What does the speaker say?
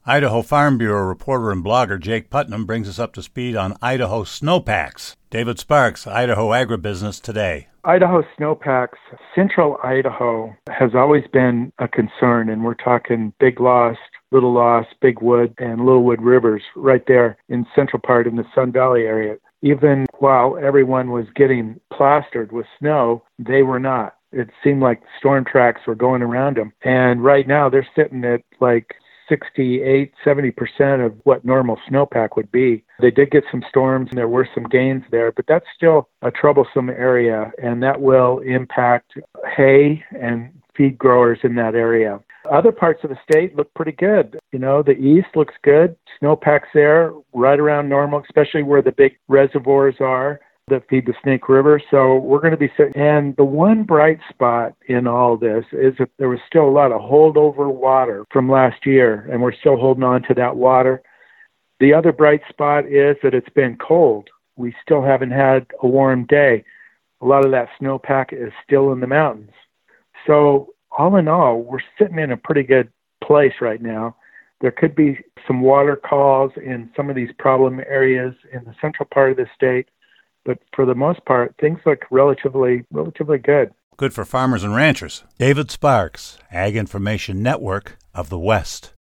Idaho Farm Bureau reporter and blogger Jake Putnam brings us up to speed on Idaho snowpacks. David Sparks, Idaho Agribusiness Today. Idaho snowpacks, central Idaho has always been a concern, and we're talking Big Lost, Little Lost, Big Wood, and Little Wood rivers right there in central part in the Sun Valley area. Even while everyone was getting plastered with snow, they were not. It seemed like storm tracks were going around them. And right now they're sitting at like 68-70% of what normal snowpack would be. They did get some storms and there were some gains there, but that's still a troublesome area, and that will impact hay and feed growers in that area. Other parts of the state look pretty good. The east looks good. Snowpack's there right around normal, especially where the big reservoirs are that feed the Snake River. So we're going to be sitting. And the one bright spot in all this is that there was still a lot of holdover water from last year, and we're still holding on to that water. The other bright spot is that it's been cold. We still haven't had a warm day. A lot of that snowpack is still in the mountains. So all in all, we're sitting in a pretty good place right now. There could be some water calls in some of these problem areas in the central part of the state, but for the most part, things look relatively good. Good for farmers and ranchers. David Sparks, Ag Information Network of the West.